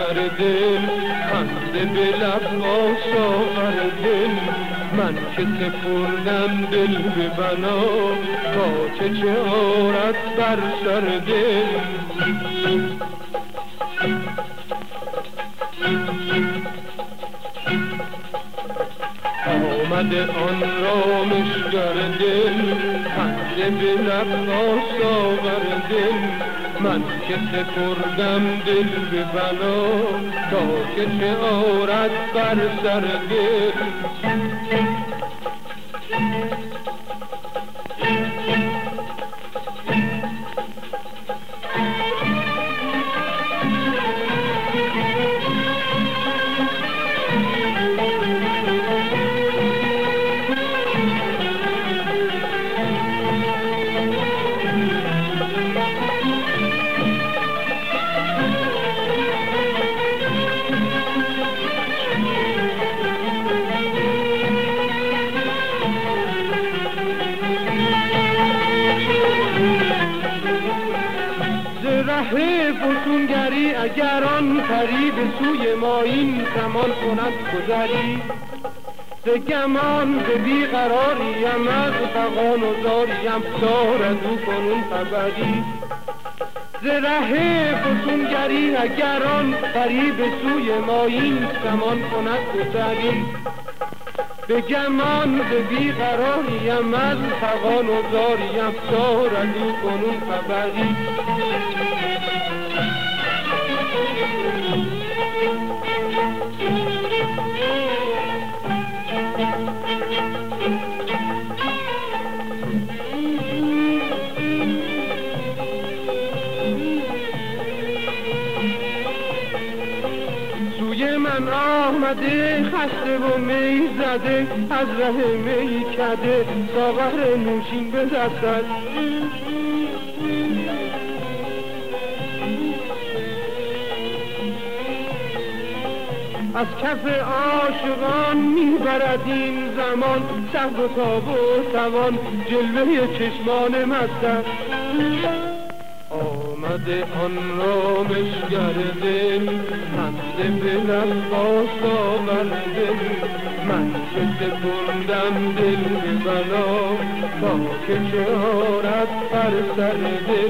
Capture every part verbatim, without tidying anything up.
گر دل، خنده به لب آساور دل. من که سپردم دل به بلا، تا که چه آرد بر سر دل. آمده آن رامشگر دل، خنده به لب آساور دل. من که سپردم دل به بلا، تا که چه آرد بر سر دل. ره فسونگری اگر آن پری به سوی ما این زمان کند گذری، ز گمان به بیقراریم از فغان و زاریم، دارد او کنون خبری. ز ره فسونگری اگر آن پری به سوی ما این زمان کند گذری، به گمان به بیقراریم از فغان و زاریم، دارد او کنون خبری. سوی من آمده خسته و می زده، از ره می کده ساغر نوشین به دستت. از کف عاشقان میبرد این زمان، صبر و تاب و توان جلوه چشمان مستت. آمده آن رامشگر دل، خنده به لب آساور دل. من که سپردم دل به بلا، تا که چه آرد بر سر دل.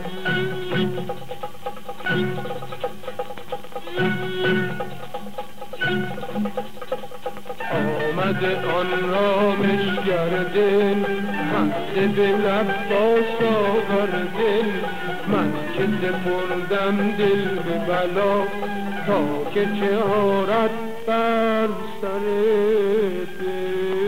آمده آن رامشگر دل، خنده به لب آساور دل. من که سپردم دل به بلا، تا که چه آرد بر سر دل.